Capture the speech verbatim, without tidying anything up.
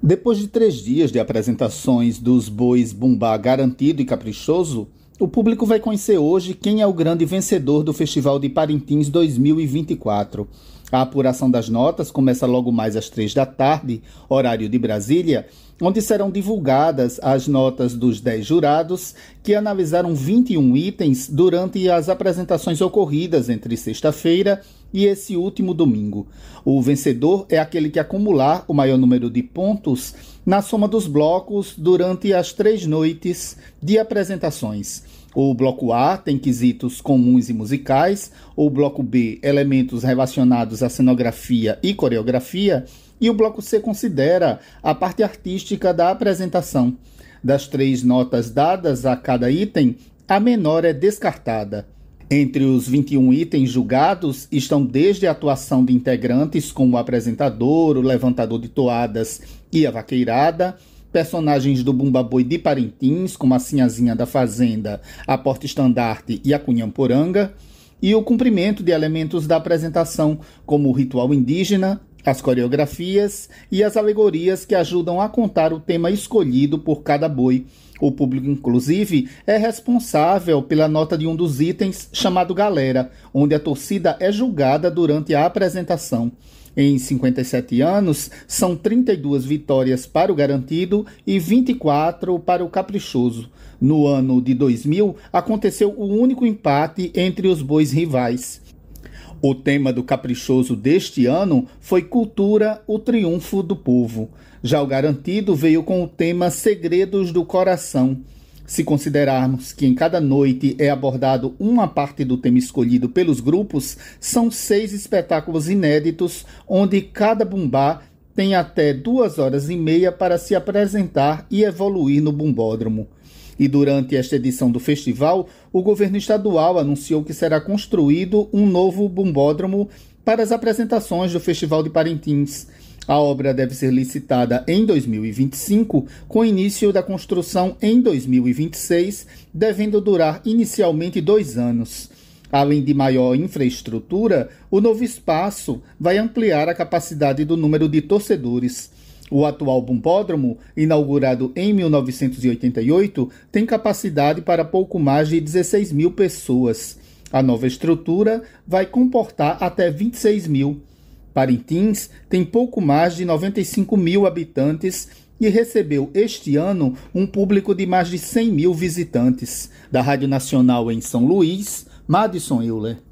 Depois de três dias de apresentações dos bois Bumbá Garantido e Caprichoso, o público vai conhecer hoje quem é o grande vencedor do Festival de Parintins dois mil e vinte e quatro. A apuração das notas começa logo mais às três da tarde, horário de Brasília, onde serão divulgadas as notas dos dez jurados que analisaram vinte e um itens durante as apresentações ocorridas entre sexta-feira e esse último domingo. O vencedor é aquele que acumular o maior número de pontos na soma dos blocos durante as três noites de apresentações. O bloco A tem quesitos comuns e musicais, o bloco B, elementos relacionados à cenografia e coreografia, e o bloco C considera a parte artística da apresentação. Das três notas dadas a cada item, a menor é descartada. Entre os vinte e um itens julgados estão desde a atuação de integrantes como o apresentador, o levantador de toadas e a vaqueirada, personagens do Bumba Boi de Parintins, como a Sinhazinha da Fazenda, a Porta-Estandarte e a Cunhamporanga, e o cumprimento de elementos da apresentação, como o ritual indígena, as coreografias e as alegorias que ajudam a contar o tema escolhido por cada boi. O público, inclusive, é responsável pela nota de um dos itens, chamado Galera, onde a torcida é julgada durante a apresentação. Em cinquenta e sete anos, são trinta e duas vitórias para o Garantido e vinte e quatro para o Caprichoso. No ano de dois mil, aconteceu o único empate entre os bois rivais. O tema do Caprichoso deste ano foi Cultura, o Triunfo do Povo. Já o Garantido veio com o tema Segredos do Coração. Se considerarmos que em cada noite é abordado uma parte do tema escolhido pelos grupos, são seis espetáculos inéditos, onde cada bumbá tem até duas horas e meia para se apresentar e evoluir no bumbódromo. E durante esta edição do festival, o governo estadual anunciou que será construído um novo bumbódromo para as apresentações do Festival de Parintins. A obra deve ser licitada em dois mil e vinte e cinco, com início da construção em dois mil e vinte e seis, devendo durar inicialmente dois anos. Além de maior infraestrutura, o novo espaço vai ampliar a capacidade do número de torcedores. O atual bumbódromo, inaugurado em mil novecentos e oitenta e oito, tem capacidade para pouco mais de dezesseis mil pessoas. A nova estrutura vai comportar até vinte e seis mil. Parintins tem pouco mais de noventa e cinco mil habitantes e recebeu este ano um público de mais de cem mil visitantes. Da Rádio Nacional em São Luís, Madison Euler.